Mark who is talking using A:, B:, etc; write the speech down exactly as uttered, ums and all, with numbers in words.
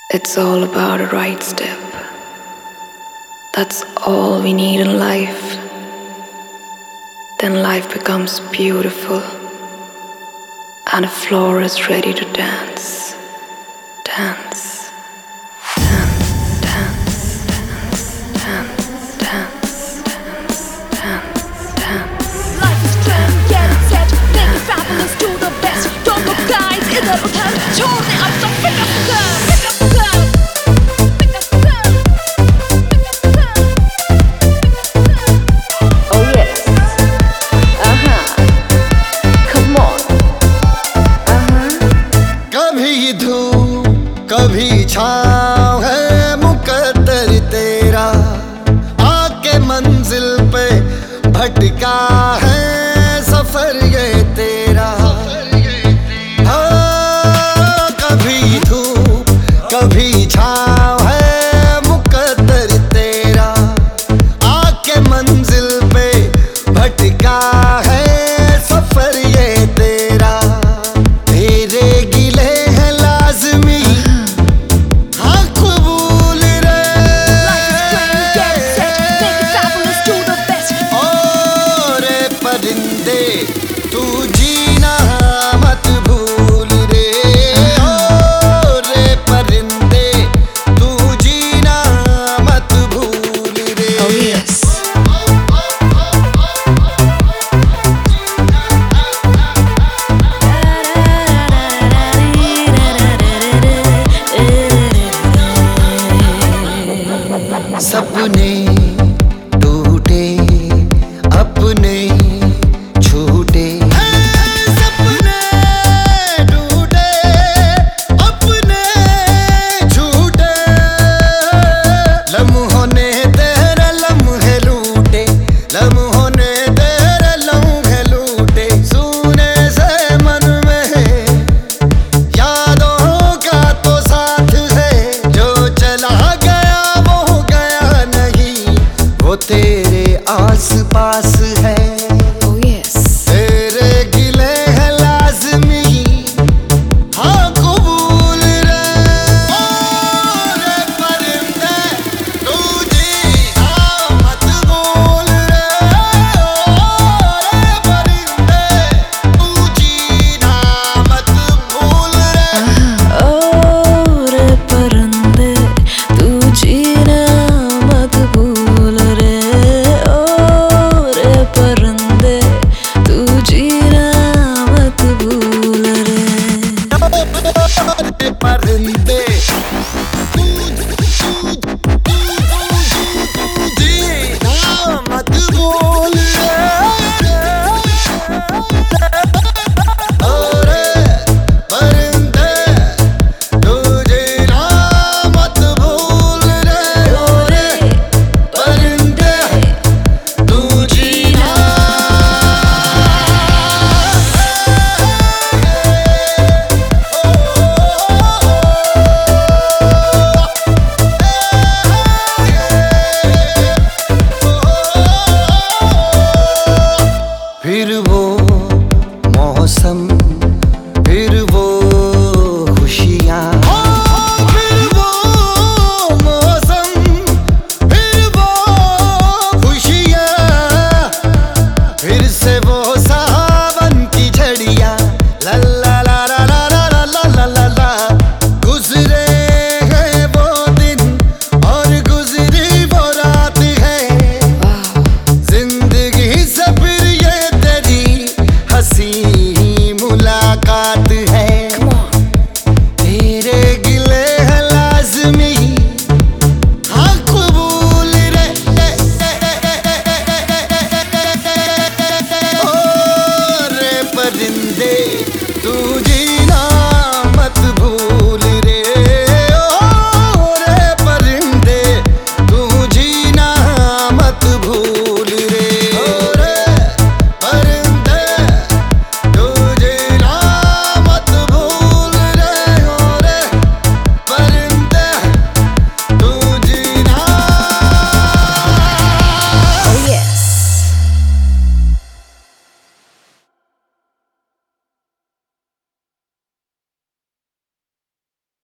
A: It's all about a right step. That's all we need in life. Then life becomes beautiful and the floor is ready to dance. Dance.
B: कभी छाँव है मुकद्दर तेरा, आके मंजिल पे भटका है सफर ये तेरा। हाँ, कभी धूप कभी छाँव है मुकद्दर तेरा, आके मंजिल पे भटका है सफर ये तेरा। तेरे गिले हैं लाज़मी परिंदे, तू जीना मत भूल रे। ओ रे परिंदे, तू जीना मत भूल रे।
A: Oh yes.
B: सपने टूटे अपने छूटे, सपने टूटे अपने छूटे, लम्हों ने तेरे लम्हे लूटे, लम्हों ने तेरे लम्हे लूटे। सुने से मन में यादों का तो साथ है, जो चला गया वो गया नहीं, वो तेरे आस पास है। परिंदे, तू जीना मत भूल रे। ओ रे परिंदे, तू जीना मत भूल रे। ओ रे परिंदे, तू जीना। फिर वो मौसम, फिर वो खुशियाँ, फिर वो मौसम, फिर वो खुशियाँ, फिर से वो